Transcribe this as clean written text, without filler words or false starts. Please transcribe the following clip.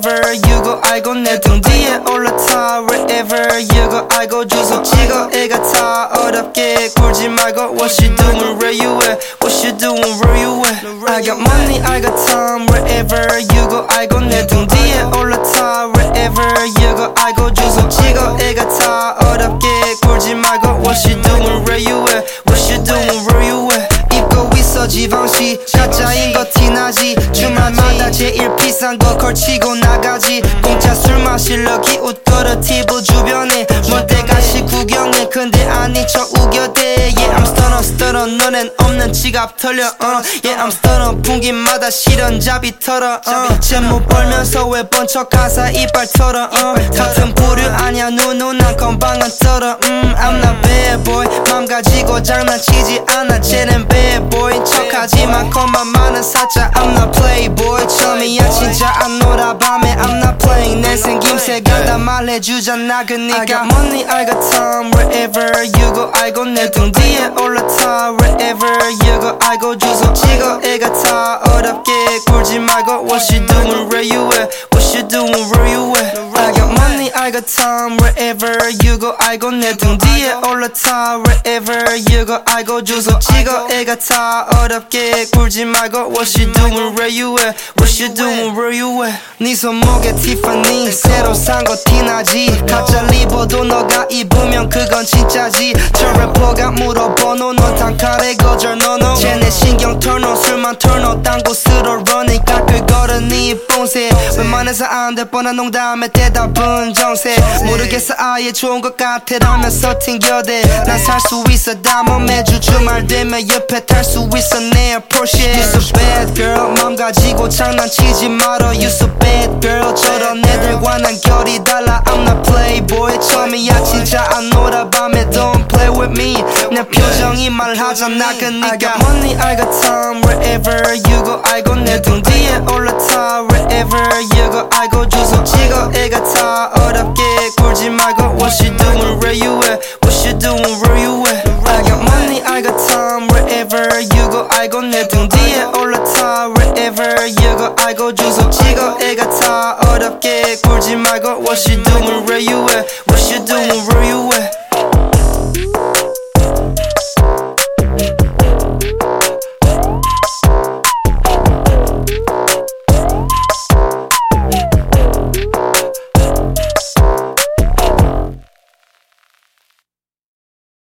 wherever you go 알고 내 등 뒤에 올라타 wherever you go 알고 주소 찍어 애가 타 어렵게 굴지 말고 What you doing where you at What you doing where you at I got money I got time wherever you go 알고 내 등 뒤에 올라타 wherever you go 알고 주소 찍어 애가 타 어렵게 굴지 말고 What you doing where you at What you doing where you at 입고 있어 지방시 가짜인 거 티나지 주말마다 제일 비싼 거 걸치고 나가지 공짜 술 마실러 기웃거려 TV 주변에 먼 때가시 구경해 근데 아닌 척 우겨대 Yeah I'm stunner 너넨 없는 지갑 털려 Yeah I'm stunner 분기마다 실현잡이 털어 제목 벌면서 왜 번쩍 가사 이빨 털어 같은 부류 아냐 누누난 건방은 떨어 I'm not bad boy 맘 가지고 장난치지 않아 쟤는 bad boy 척하지만 겉만 많은 사자 I'm not playboy 처음이야 진짜 안 놀아 밤에 I'm not playing 내 생김새 간다 말해주잖아 그니까 I got money I got time wherever you go 알고 내 등 뒤에 올라타 wherever you go 알고 주소 찍어 애가 타 어렵게 굴지 말고 What you doing where you at What you doing where you at I got money I got time wherever you go 알고 내 등 뒤에 올라타 wherever you go 알고 주소 찍어 애가 타 어렵게 굴지 말고 What you doing where you at What you doing where you at 네 손목에 티파니 새로 산 거 티나지 가짜 리버도 너가 입으면 그건 진짜지 저 래퍼가 물어보노 넌 단칼에 거절 노노 쟤네 신경 털노 술만 털노 딴 곳으로 running 깎을 걸어 네 뽕새 웬만해서 안 될 뻔한 농담에 대답은 정세 모르겠어 아예 좋은 것 같아 라면서 튕겨대 난 살 수 있어 담아 매주 주말 되면 옆에 탈 수 있어 내 Porsche You so bad girl 맘 가지고 장난치지 말어 You so bad girl 저런 애들과 난 결이 달라 I'm not playboy 처음이야 진짜 안 놀아 밤에 Don't play with me 내 표정이 말하잖아 그니까 I got money I got time wherever you go 알고 내 등 뒤에 올라타 wherever you go 알고 주소 찍어 애가 타 어렵게 굴지 말고 What you doing where you at What you doing where you at I got money I got time wherever you go 알고 내 등 뒤에 올라타 wherever you go 알고 주소 찍어 애가 타 어렵게 굴지 말고 What you doing where you at